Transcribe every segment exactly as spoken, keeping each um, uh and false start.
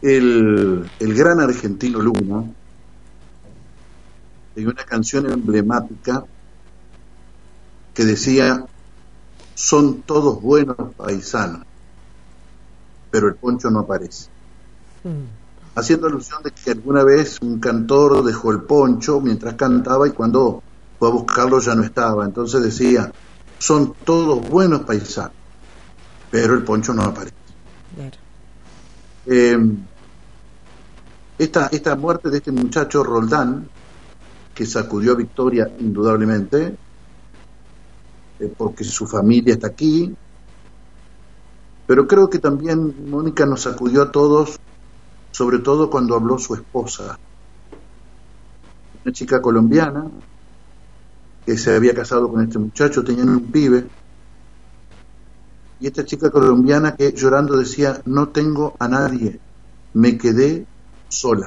El, el gran argentino Luna tenía una canción emblemática que decía: son todos buenos paisanos, pero el poncho no aparece. Mm. Haciendo alusión de que alguna vez un cantor dejó el poncho mientras cantaba y cuando fue a buscarlo ya no estaba. Entonces decía: son todos buenos paisanos, pero el poncho no aparece. Claro. Eh, esta, esta muerte de este muchacho Roldán, que sacudió a Victoria indudablemente, eh, porque su familia está aquí, pero creo que también Mónica nos sacudió a todos, sobre todo cuando habló su esposa, una chica colombiana que se había casado con este muchacho, tenían un pibe, y esta chica colombiana que llorando decía: no tengo a nadie, me quedé sola.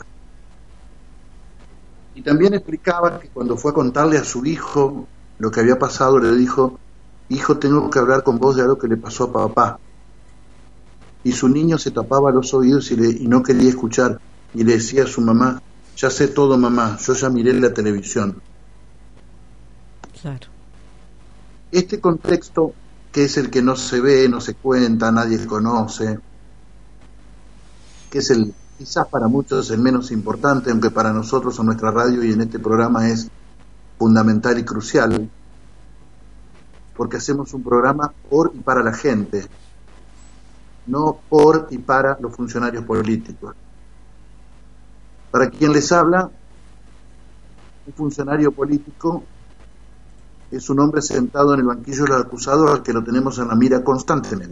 Y también explicaba que cuando fue a contarle a su hijo lo que había pasado, le dijo: hijo, tengo que hablar con vos de algo que le pasó a papá. Y su niño se tapaba los oídos y, le, y no quería escuchar, y le decía a su mamá: ya sé todo, mamá, yo ya miré la televisión. Claro. Este contexto, que es el que no se ve, no se cuenta, nadie conoce, que es el, quizás para muchos el menos importante, aunque para nosotros en nuestra radio y en este programa es fundamental y crucial, porque hacemos un programa por y para la gente, no por y para los funcionarios políticos. Para quien les habla, un funcionario político es un hombre sentado en el banquillo de los acusados al que lo tenemos en la mira constantemente.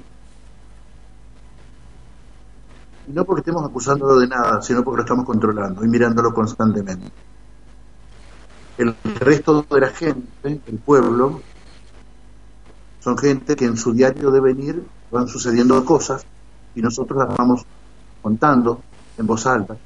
Y no porque estemos acusándolo de nada, sino porque lo estamos controlando y mirándolo constantemente. El resto de la gente, el pueblo, son gente que en su diario de venir van sucediendo cosas y nosotros las vamos contando en voz alta.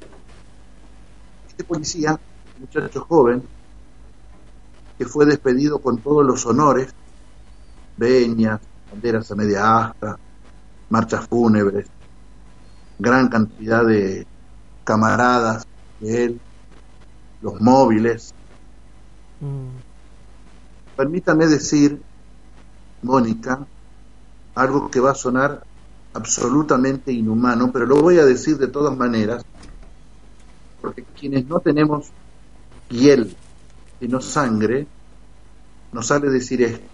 Este policía, muchacho joven, que fue despedido con todos los honores, veñas, banderas a media asta, marchas fúnebres, gran cantidad de camaradas de él, los móviles. Mm. Permítame decir, Mónica, algo que va a sonar absolutamente inhumano, pero lo voy a decir de todas maneras, porque quienes no tenemos piel sino sangre, nos sale decir esto.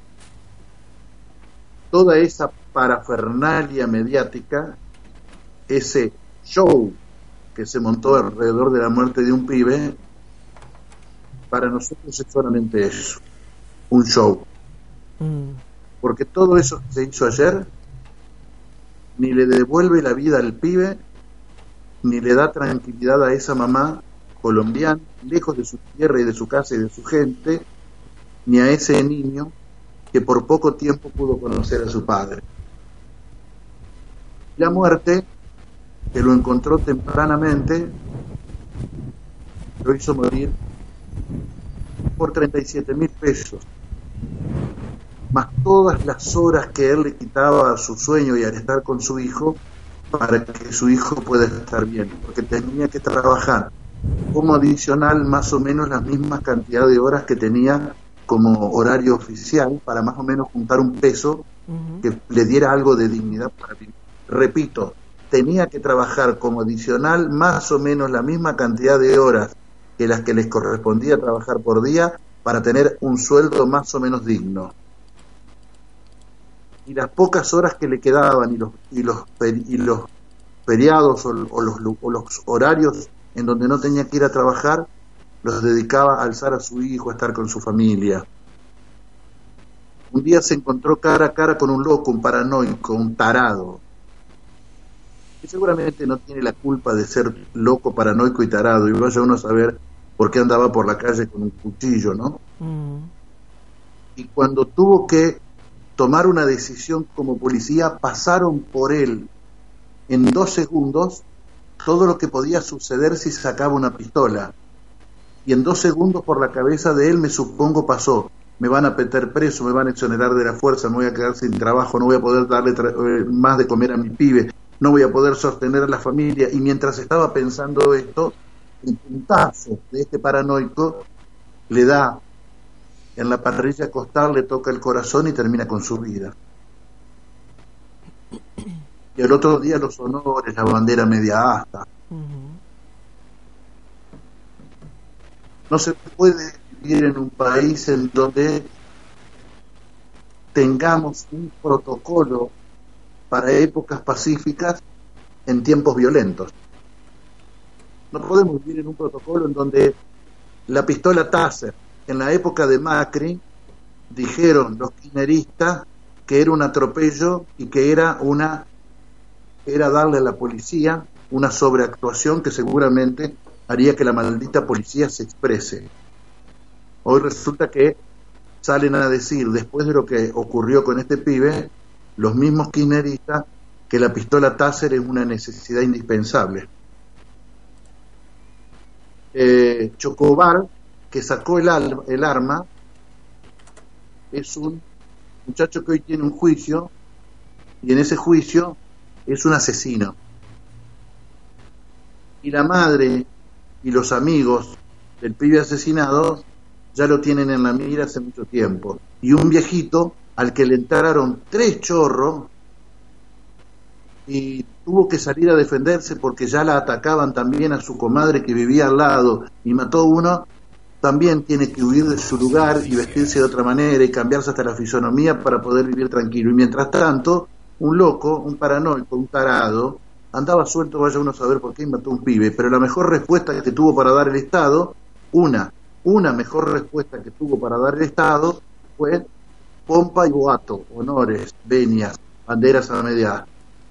Toda esa parafernalia mediática, ese show que se montó alrededor de la muerte de un pibe, para nosotros es solamente eso, un show. Mm. Porque todo eso que se hizo ayer ni le devuelve la vida al pibe, ni le da tranquilidad a esa mamá colombiana, lejos de su tierra y de su casa y de su gente, ni a ese niño que por poco tiempo pudo conocer a su padre. La muerte, que lo encontró tempranamente, lo hizo morir por treinta y siete mil pesos, más todas las horas que él le quitaba a su sueño y al estar con su hijo, para que su hijo pueda estar bien, porque tenía que trabajar como adicional más o menos la misma cantidad de horas que tenía como horario oficial, para más o menos juntar un peso uh-huh. que le diera algo de dignidad para vivir. Repito, tenía que trabajar como adicional más o menos la misma cantidad de horas que las que les correspondía trabajar por día para tener un sueldo más o menos digno. Y las pocas horas que le quedaban y los y los y los feriados o, o los o los horarios en donde no tenía que ir a trabajar, los dedicaba a alzar a su hijo, a estar con su familia. Un día se encontró cara a cara con un loco, un paranoico, un tarado, que seguramente no tiene la culpa de ser loco, paranoico y tarado, y vaya uno a saber por qué andaba por la calle con un cuchillo, ¿no? Mm. Y cuando tuvo que tomar una decisión como policía, pasaron por él en dos segundos todo lo que podía suceder si sacaba una pistola. Y en dos segundos por la cabeza de él, me supongo, pasó: me van a meter preso, me van a exonerar de la fuerza, me voy a quedar sin trabajo, no voy a poder darle tra- más de comer a mi pibe, no voy a poder sostener a la familia. Y mientras estaba pensando esto, el puntazo de este paranoico le da en la parrilla costal, le toca el corazón y termina con su vida. Y el otro día los honores, la bandera media asta. Uh-huh. No se puede vivir en un país en donde tengamos un protocolo para épocas pacíficas en tiempos violentos. No podemos vivir en un protocolo en donde la pistola Taser, en la época de Macri, dijeron los kirchneristas que era un atropello y que era una era darle a la policía una sobreactuación que seguramente haría que la maldita policía se exprese. Hoy resulta que salen a decir, después de lo que ocurrió con este pibe, los mismos kirchneristas, que la pistola Taser es una necesidad indispensable. Eh, Chocobar, que sacó el, al, el arma, es un muchacho que hoy tiene un juicio, y en ese juicio es un asesino. Y la madre y los amigos del pibe asesinado ya lo tienen en la mira hace mucho tiempo. Y un viejito al que le entraron tres chorros y tuvo que salir a defenderse porque ya la atacaban también a su comadre que vivía al lado y mató uno, también tiene que huir de su lugar y vestirse de otra manera y cambiarse hasta la fisonomía para poder vivir tranquilo. Y mientras tanto, un loco, un paranoico, un tarado, andaba suelto, vaya uno a saber por qué mató a un pibe. Pero la mejor respuesta que tuvo para dar el Estado, una, una mejor respuesta que tuvo para dar el Estado fue pompa y boato, honores, venias, banderas a media.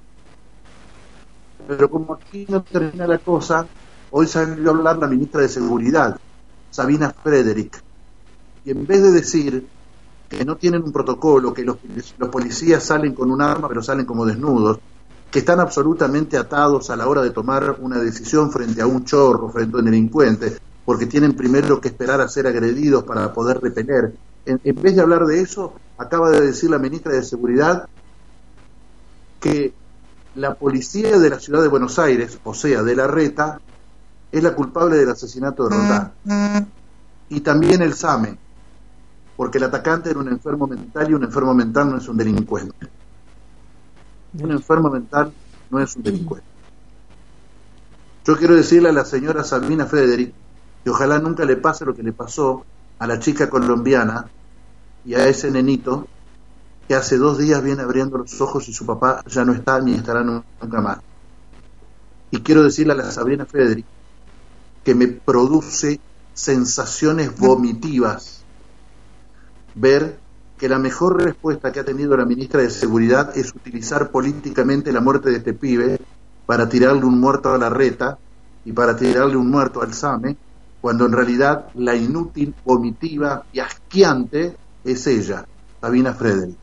Pero como aquí no termina la cosa, hoy salió a hablar la ministra de Seguridad, Sabina Frederick, y en vez de decir que no tienen un protocolo, que los, los policías salen con un arma pero salen como desnudos, que están absolutamente atados a la hora de tomar una decisión frente a un chorro, frente a un delincuente, porque tienen primero que esperar a ser agredidos para poder repeler. En, en vez de hablar de eso, acaba de decir la ministra de Seguridad que la policía de la ciudad de Buenos Aires, o sea, de Larreta, es la culpable del asesinato de Roldán. Y también el SAME, porque el atacante era un enfermo mental y un enfermo mental no es un delincuente. Un enfermo mental no es un delincuente. Yo quiero decirle a la señora Sabina Frederick que ojalá nunca le pase lo que le pasó a la chica colombiana y a ese nenito que hace dos días viene abriendo los ojos y su papá ya no está ni estará nunca más. Y quiero decirle a la Sabina Frederick que me produce sensaciones vomitivas ver que la mejor respuesta que ha tenido la ministra de Seguridad es utilizar políticamente la muerte de este pibe para tirarle un muerto a Larreta y para tirarle un muerto al SAME, cuando en realidad la inútil, vomitiva y asqueante es ella, Sabina Frederick.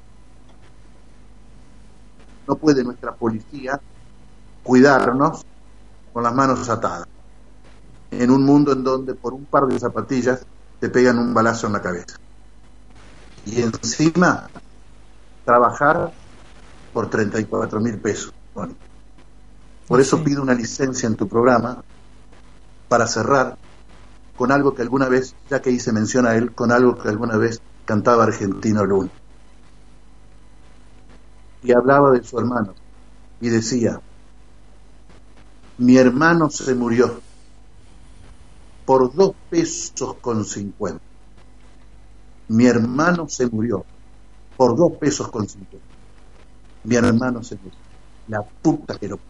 No puede nuestra policía cuidarnos con las manos atadas en un mundo en donde por un par de zapatillas te pegan un balazo en la cabeza. Y encima trabajar por treinta y cuatro mil pesos. Bueno, por eso pido una licencia en tu programa para cerrar con algo que alguna vez, ya que hice mención a él, con algo que alguna vez cantaba Argentino Luna. Y hablaba de su hermano y decía: mi hermano se murió por dos pesos con cincuenta. Mi hermano se murió por dos pesos con cincuenta. Mi hermano se murió. La puta que lo